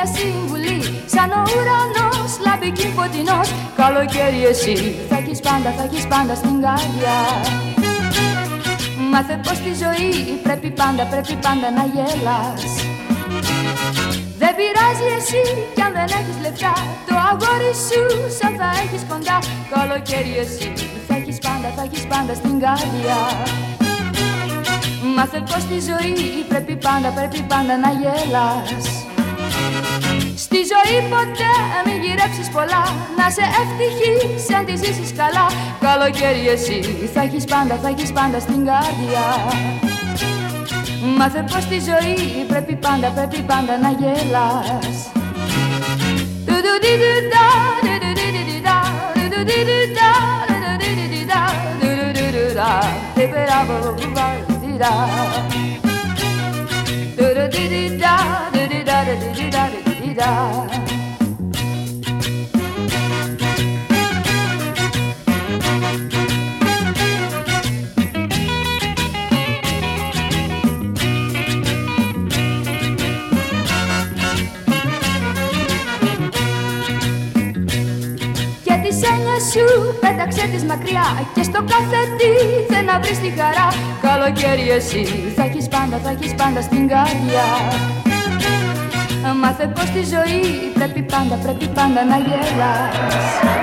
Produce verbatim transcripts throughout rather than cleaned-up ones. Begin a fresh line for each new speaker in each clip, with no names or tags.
συμβουλή. Σαν ο ουρανός λάμπει κι φωτεινός, καλοκαίρι εσύ θα έχεις πάντα, θα έχεις πάντα στην καρδιά. Μάθε πως στη ζωή πρέπει πάντα, πρέπει πάντα να γελάς. Δεν πειράζει εσύ κι αν δεν έχεις λεφτά, το αγόρι σου σαν θα έχεις κοντά. Καλοκαίρι εσύ θα έχεις πάντα, θα έχεις πάντα στην καρδιά. Μάθε πως στη ζωή πρέπει πάντα, πρέπει πάντα να γελάς. Στη ζωή ποτέ μην γυρέψεις πολλά, να σε ευτυχής αν τη ζήσεις καλά. Καλοκαίρι εσύ θα έχεις πάντα, θα έχεις πάντα στην καρδιά. Μάθε πως στη ζωή πρέπει πάντα, πρέπει πάντα να γελάς. Τις έννοιες σου πέταξε τις μακριά και στο κάθε τι θε να βρεις τη χαρά. Καλοκαίρι εσύ θα έχεις πάντα, θα έχεις πάντα στην καρδιά. Μάθε πως στη ζωή πρέπει πάντα, πρέπει πάντα να γελάς.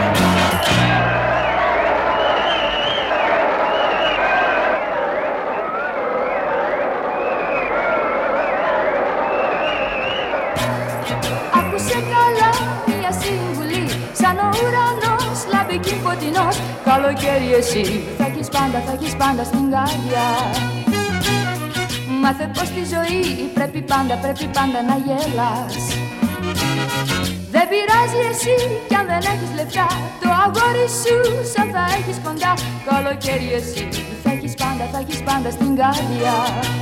Άκουσε καλά μια συμβουλή. Σαν ο ουρανός λάμπει κι φωτεινός, καλοκαίρι εσύ θα έχεις πάντα, θα έχεις πάντα στην καρδιά. Μάθε πως στη ζωή πρέπει πάντα, πρέπει πάντα να γελάς. Δεν πειράζει εσύ κι αν δεν έχεις λεφτά, το αγόρι σου σαν θα έχεις κοντά. Καλοκαίρι εσύ θα έχεις πάντα, θα έχεις πάντα στην καρδιά.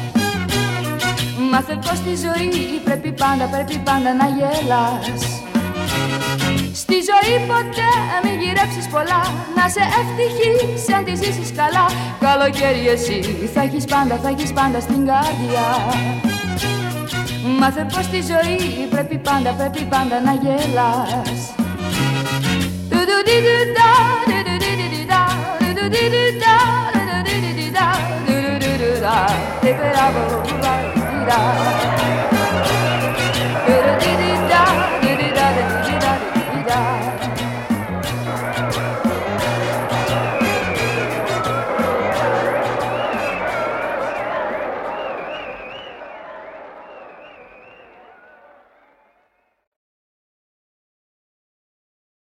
Μάθε πως στη ζωή πρέπει πάντα, πρέπει πάντα να γελάς. Στη ζωή ποτέ μην γυρέψεις πολλά, να σε ευτυχής αν τη ζήσεις καλά. Καλοκαίρι εσύ θα έχεις πάντα, θα έχεις πάντα στην καρδιά. Μάθε πως στη ζωή πρέπει πάντα, πρέπει πάντα να γελάς. Bravo, bravo.